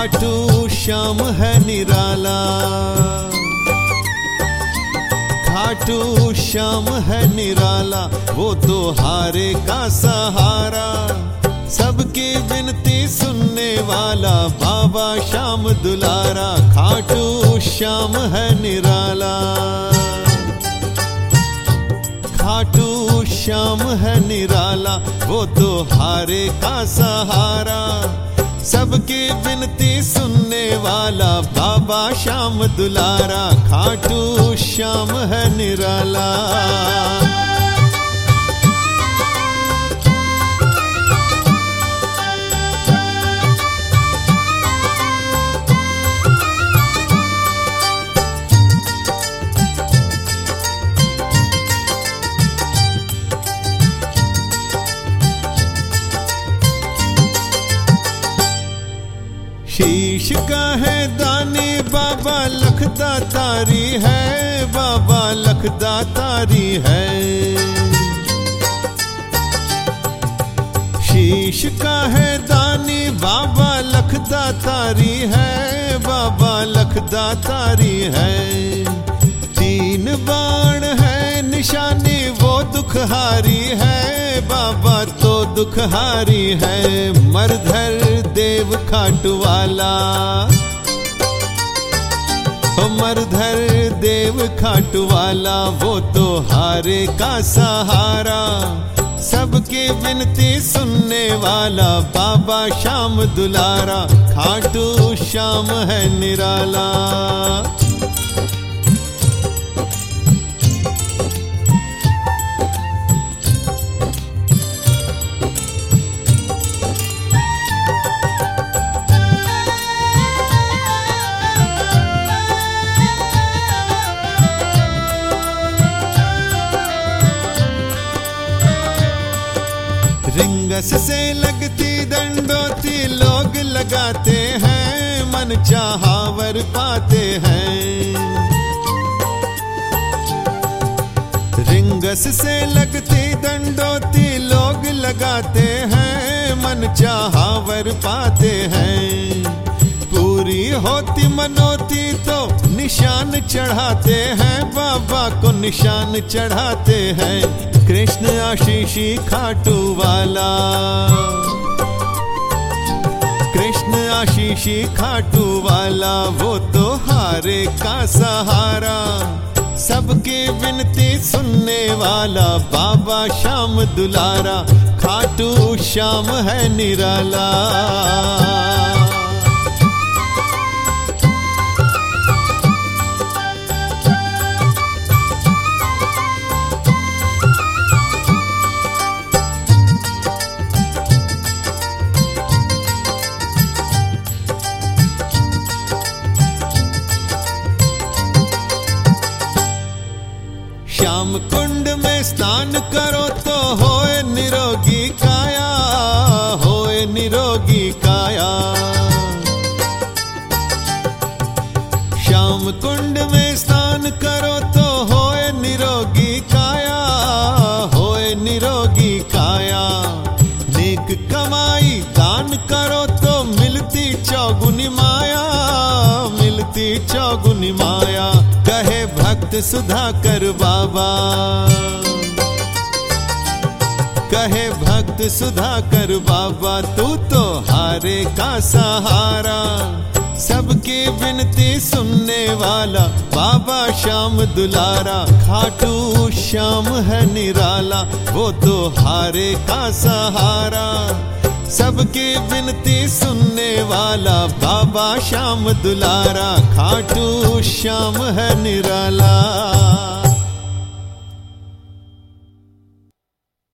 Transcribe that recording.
खाटू श्याम है निराला, खाटू श्याम है निराला, वो तो हारे का सहारा, सबकी विनती सुनने वाला बाबा श्याम दुलारा। खाटू श्याम है निराला, खाटू श्याम है निराला, वो तो हारे का सहारा, सबकी विनती सुनने वाला बाबा श्याम दुलारा। खाटू श्याम है निराला। शीश का है दानी बाबा लखदातारी है, बाबा लखदातारी है। शीश का है दानी बाबा लखदातारी है, बाबा लखदातारी है। तीन बाण है निशानी वो दुखहारी है, बाबा तो दुखहारी है। मरधर देव खाटू वाला, मरधर देव खाटू वाला, वो तो हारे का सहारा, सबकी विनती सुनने वाला बाबा श्याम दुलारा। खाटू श्याम है निराला। रिंगस से लगती दंडोती लोग लगाते हैं, मन चाहावर पाते हैं। रिंगस से लगती दंडोती लोग लगाते हैं, मन चाहावर पाते हैं। पूरी होती मनोती तो निशान चढ़ाते हैं, बाबा को निशान चढ़ाते हैं। कृष्ण आशीषी खाटू वाला, कृष्ण आशीषी खाटू वाला, वो तो हारे का सहारा, सबकी विनती सुनने वाला बाबा श्याम दुलारा। खाटू श्याम है निराला। श्याम कुंड में स्नान करो तो होए निरोगी काया, होए निरोगी काया। श्याम कुंड में स्नान करो तो होए निरोगी काया, होए निरोगी काया। नेक कमाई दान करो तो मिलती चौगुनी माया, मिलती चौगुनी माया। कहे भक्त सुधाकर बाबा, कहे भक्त सुधाकर बाबा, तू तो हारे का सहारा, सबकी विनती सुनने वाला बाबा श्याम दुलारा। खाटू श्याम है निराला, वो तो हारे का सहारा, सबकी विनती सुनने वाला बाबा श्याम दुलारा। खाटू श्याम है निराला।